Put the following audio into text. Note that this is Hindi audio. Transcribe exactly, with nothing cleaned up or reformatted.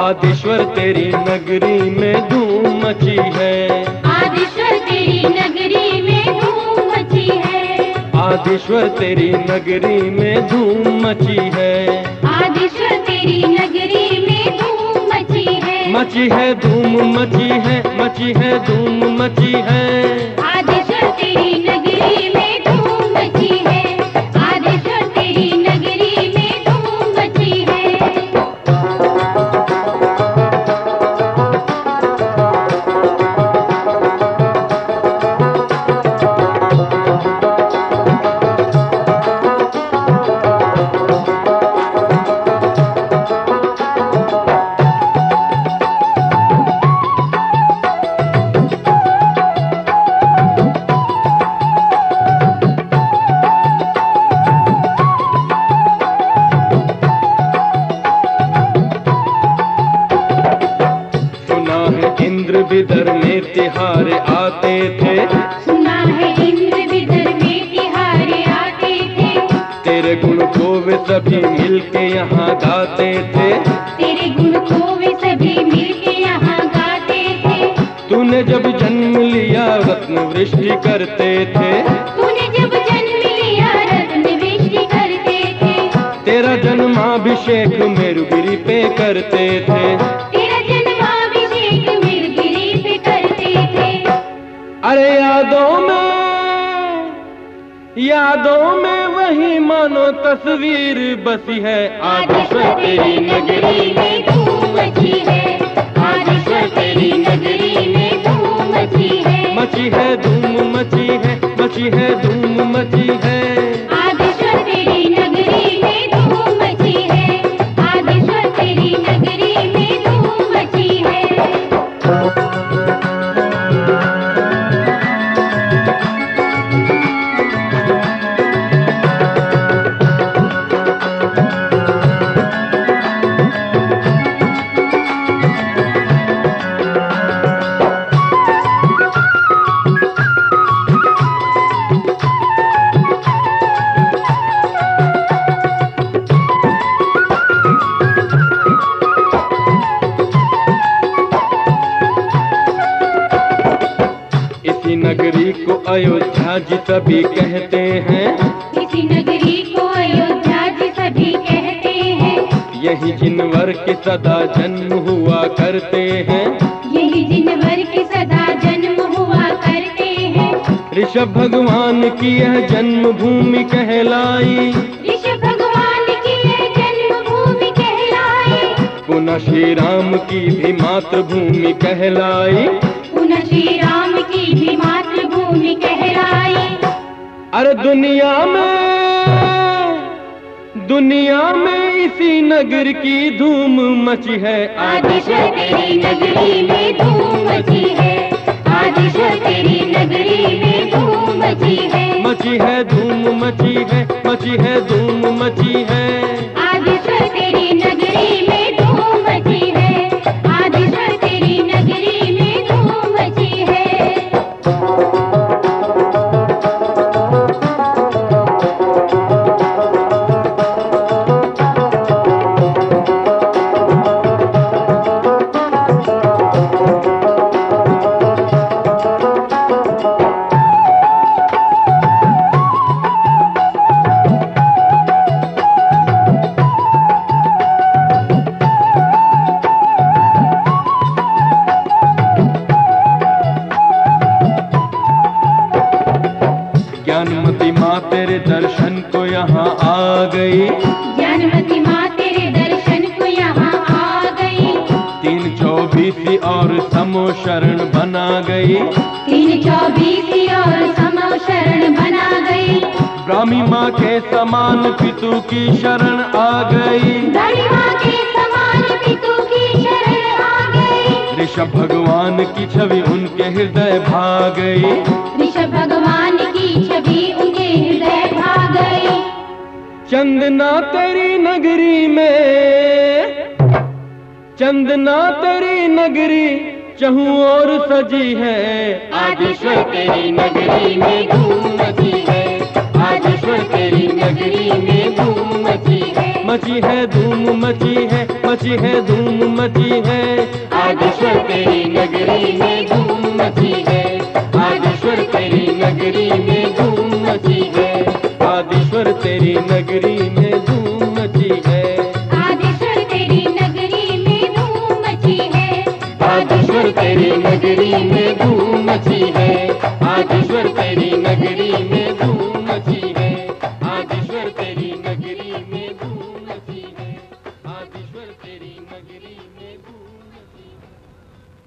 आदिश्वर तेरी नगरी में धूम मची है, आदिश्वर तेरी नगरी में धूम मची है, आदिश्वर तेरी नगरी में धूम मची है, आदिश्वर तेरी नगरी में धूम मची है, मची है धूम मची है, मची है धूम मची है। आदिश्वर तेरी नगरी में धूम मची है, आदिश्वर तेरी नगरी में धूम मची है। इंद्र विदर में तिहारे आते थे, सुना है इंद्र विदर में तिहारे आते थे, तेरे गुण को वे सभी मिलके यहाँ गाते थे, तेरे गुण को वे सभी मिलके यहाँ गाते थे। तूने जब जन्म लिया रत्न वृष्टि करते थे, तूने जब जन्म लिया रत्न वृष्टि करते थे, तेरा जन्माभिषेक मेरुगिरी पे करते थे, तेरा जन्माभिषेक मेरुगिरी पे करते थे। अरे यादों में, यादों में वही मानो तस्वीर बसी है। आदिश्वर तेरी नगरी में धूम मची है, आदिश्वर तेरी नगरी में धूम मची है, मची है धूम मची है, मची है धूम मची है। आदिश्वर तेरी नगरी में धूम मची है, आदिश्वर तेरी नगरी में धूम मची है। इसी नगरी को अयोध्या जी सभी कहते हैं, इसी नगरी को अयोध्या जी सभी कहते हैं, यही जिनवर के सदा जन्म हुआ करते हैं, यही जिनवर के सदा जन्म हुआ करते हैं। ऋषभ भगवान की यह जन्मभूमि कहलाई, ऋषभ भगवान की यह जन्मभूमि कहलाई, पुनः श्री राम की भी मातृभूमि कहलाई, पुनः श्री राम की भी मातृभूमि कहलाई। अरे दुनिया में, दुनिया में इसी नगर की धूम मची है। आदिश्वर तेरी नगरी में धूम मची है, आदिश्वर तेरी नगरी में धूम मची है, मची है धूम मची है, मची है धूम मची है। आदिश्वर तेरी नगरी में धूम मची है, आदिश्वर तेरी नगरी में धूम मची है। ज्ञानमती माँ तेरे दर्शन को यहाँ आ गई, ज्ञानमती माँ तेरे दर्शन को यहाँ आ गई, तीन चौबीसी और समो शरण बना गई, तीन चौबीसी और समो शरण बना गई, ब्राह्मी माँ के समान पितु की शरण आ गई, बड़ी माँ के समान पितु की शरण आ गई, ऋषभ भगवान की छवि उनके हृदय भा गई, ऋषभ भगवान की छवि उनके हृदय भा गई। चंदना तेरी नगरी में, चंदना तेरी नगरी चहु और सजी है। आदिश्वर तेरी नगरी में धूम मची है, आदिश्वर तेरी नगरी में धूम मची है, मची है धूम मची है, मची है धूम मची है। आदेश्वर तेरी नगरी में धूम मची है, आदेश्वर तेरी नगरी में धूम मची है, आदेश्वर तेरी नगरी में धूम मची है, आदेश्वर तेरी नगरी में धूम मची है, आदेश्वर तेरी नगरी में धूम मची है, आदेश्वर तेरी